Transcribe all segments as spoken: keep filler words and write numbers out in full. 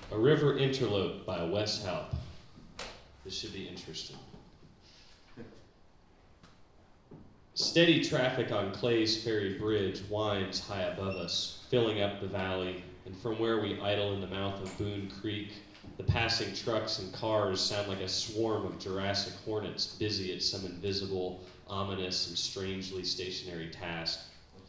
A River Interlope by Wes Haupt. This should be interesting. Steady traffic on Clay's Ferry Bridge winds high above us, filling up the valley, and from where we idle in the mouth of Boone Creek, the passing trucks and cars sound like a swarm of Jurassic hornets busy at some invisible, ominous, and strangely stationary task.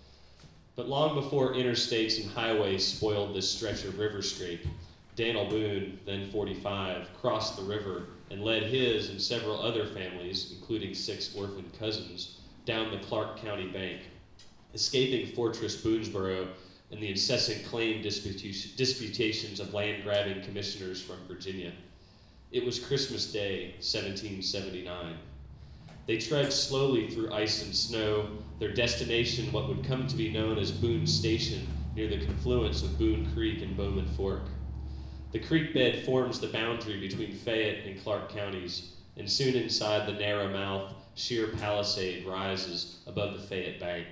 But long before interstates and highways spoiled this stretch of river scrape, Daniel Boone, then forty-five, crossed the river and led his and several other families, including six orphan cousins, down the Clark County bank, escaping Fortress Boonesboro and the incessant claim disputation, disputations of land-grabbing commissioners from Virginia. It was Christmas Day, seventeen seventy-nine. They trudged slowly through ice and snow, their destination what would come to be known as Boone Station, near the confluence of Boone Creek and Bowman Fork. The creek bed forms the boundary between Fayette and Clark counties, and soon inside the narrow mouth, sheer palisade rises above the Fayette bank.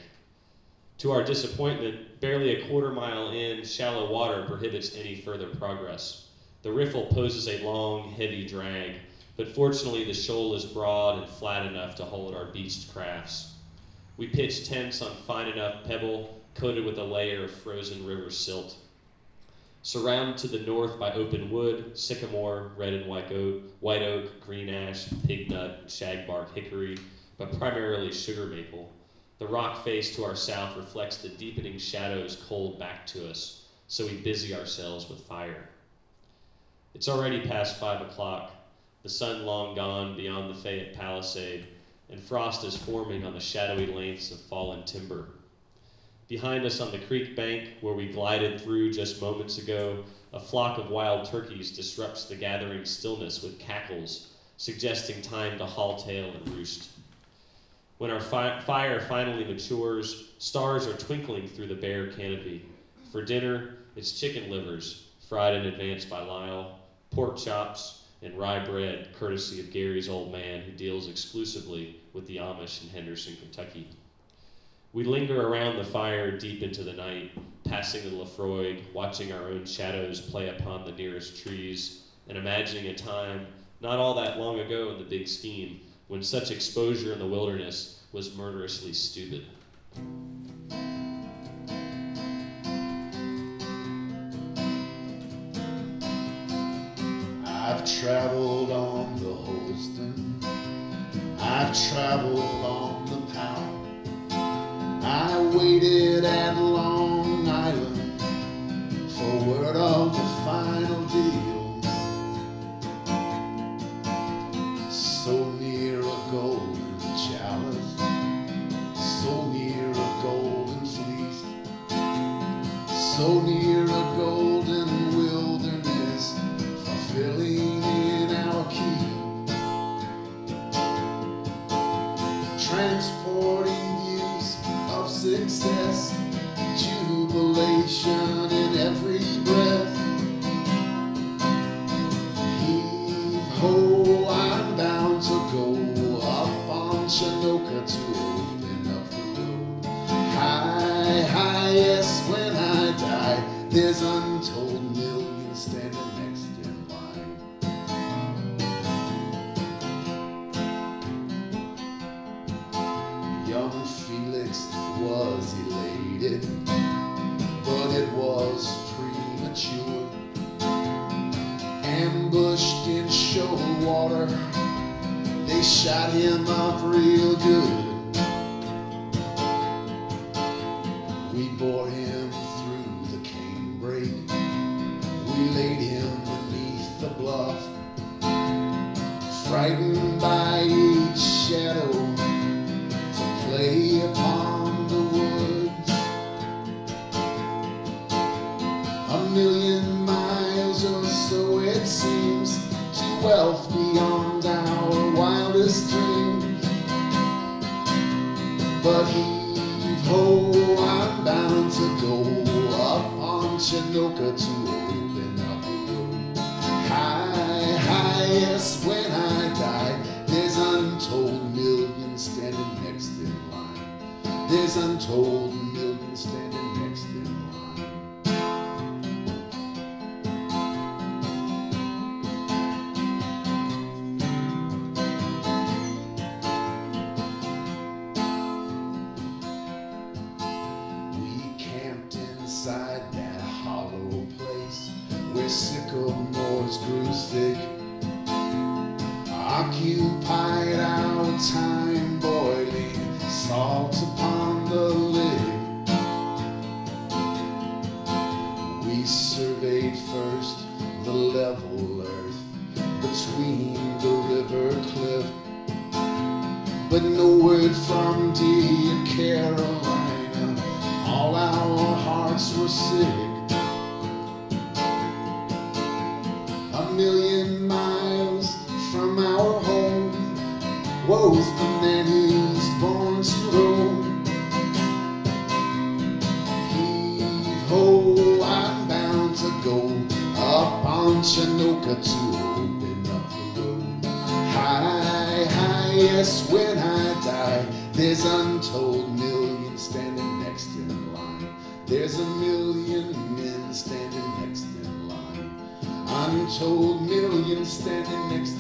To our disappointment, barely a quarter mile in, shallow water prohibits any further progress. The riffle poses a long, heavy drag, but fortunately the shoal is broad and flat enough to hold our beached crafts. We pitch tents on fine enough pebble, coated with a layer of frozen river silt. Surrounded to the north by open wood, sycamore, red and white oak, white oak, green ash, pignut, shagbark, hickory, but primarily sugar maple. The rock face to our south reflects the deepening shadows cold back to us, so we busy ourselves with fire. It's already past five o'clock, the sun long gone beyond the Fayette Palisade, and frost is forming on the shadowy lengths of fallen timber. Behind us on the creek bank, where we glided through just moments ago, a flock of wild turkeys disrupts the gathering stillness with cackles, suggesting time to haul tail and roost. When our fi- fire finally matures, stars are twinkling through the bare canopy. For dinner, it's chicken livers, fried in advance by Lyle, pork chops, and rye bread, courtesy of Gary's old man, who deals exclusively with the Amish in Henderson, Kentucky. We linger around the fire deep into the night, passing the Lefroy, watching our own shadows play upon the nearest trees, and imagining a time, not all that long ago in the big scheme, when such exposure in the wilderness was murderously stupid. I've traveled on the Holston, I've traveled on the Powell, I waited at Long Island for word of the final deal. So near a golden chalice, so near a golden fleece, so near a golden wilderness, fulfilling in our keep, transporting views of success, jubilation in every breath. Heave ho, I'm bound to go up on Chinook to open up the road. High, high, yes, when I die, there's untold millions standing next in line. Young Felix was elated, but it was premature. Ambushed in shoal water, they shot him up real good. We bore him through the canebrake, we laid him beneath the bluff, frightened by each shadow to play upon the woods. A million miles or so it seems, to wealth beyond our wildest dreams. But heave ho, I'm bound to go up on Chinook to open up a road. High, high, yes, when I die, there's untold millions standing next in line. There's untold millions standing next in line. Fillmore's grew thick, occupied our time boiling salt upon the lid. We surveyed first the level earth between the river cliff, but no word from dear Carolina. All our hearts were sick. A million miles from our home, woe's the man who's born to roam. Heave-ho, I'm bound to go up on Chinook to open up the road. High, high, yes, when I die, there's untold millions standing next in line. There's a million men standing next in line. Untold millions standing next